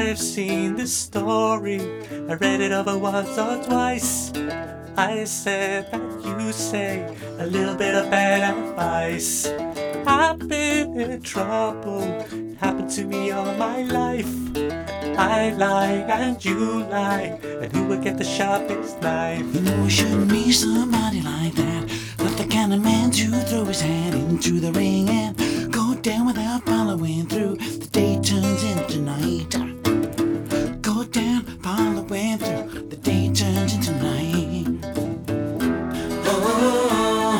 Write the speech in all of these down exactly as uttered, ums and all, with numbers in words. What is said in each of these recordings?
I've seen this story, I read it over once or twice. I said that you say a little bit of bad advice. I've been in trouble, it happened to me all my life. I lie and you lie, and who will get the sharpest knife? You know, you shouldn't be somebody like that, but the kind of man to throw his hat into the ring and go down without following through. The day turns into night. Go down, following through. The day turns into night. Oh,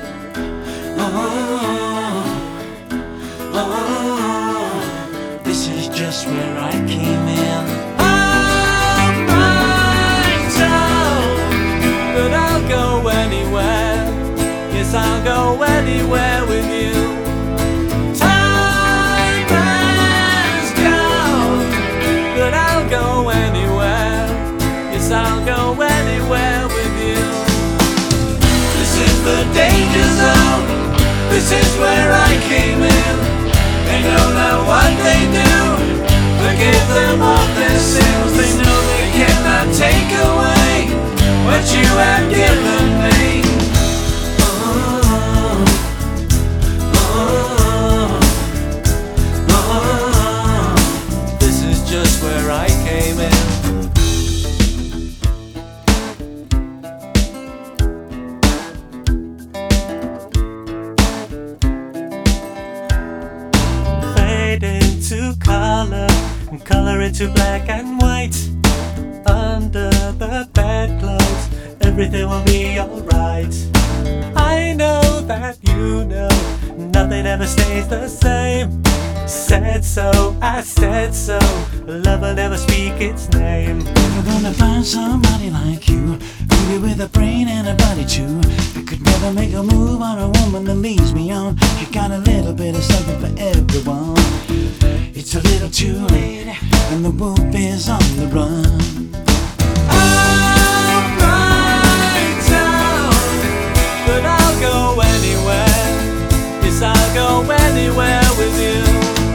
oh, oh, oh. This is just where I came in. I'm right down, but I'll go anywhere. Yes, I'll go anywhere with you. Time has gone, but I'll go anywhere. Yes, I'll go anywhere with you. This is the danger zone. This is where I came in. They know that what they do, forgive them of their sins. They know they cannot take away what you have given me. Oh, oh, oh. This is just where I came in. Fade into color and color into black and white. Under the bedclothes, everything will be alright. I know that you know nothing ever stays the same. Said so, I said so. Love will never speak its name. You're gonna find somebody like you, really with a brain and a body too. You could never make a move on a woman that leads me on. You got a little bit of something for everyone. It's a little too late, and the wolf is on the run. I'm right down, but I'll go anywhere. Yes, I'll go anywhere with you.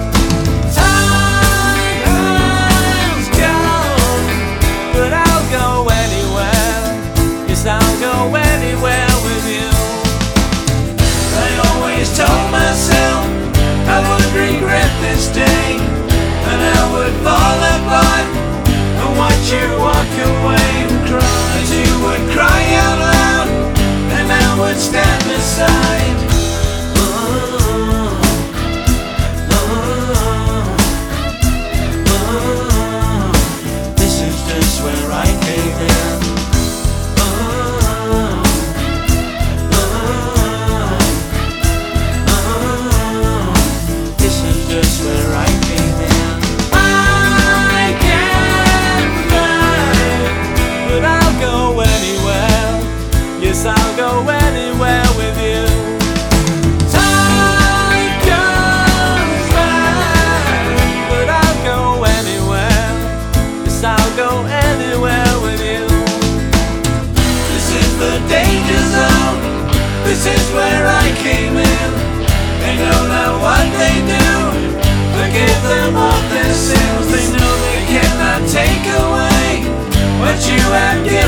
Time has gone, but I'll go anywhere. Yes, I'll go anywhere with you. I always told myself I would regret this day, and I would fall apart and watch you walk away and cry. As you would cry out loud, and I would stand beside. Oh, oh, oh. This is just where I came in. Oh, oh, oh. This is just where I came in. I can't fly, but I'll go anywhere. Yes, I'll go anywhere with you. Time goes by, but I'll go anywhere. Yes, I'll go anywhere with you. This is the danger zone. This is where I came in. They know that what they do, forgive them of their sins. They know they cannot take away what you have given.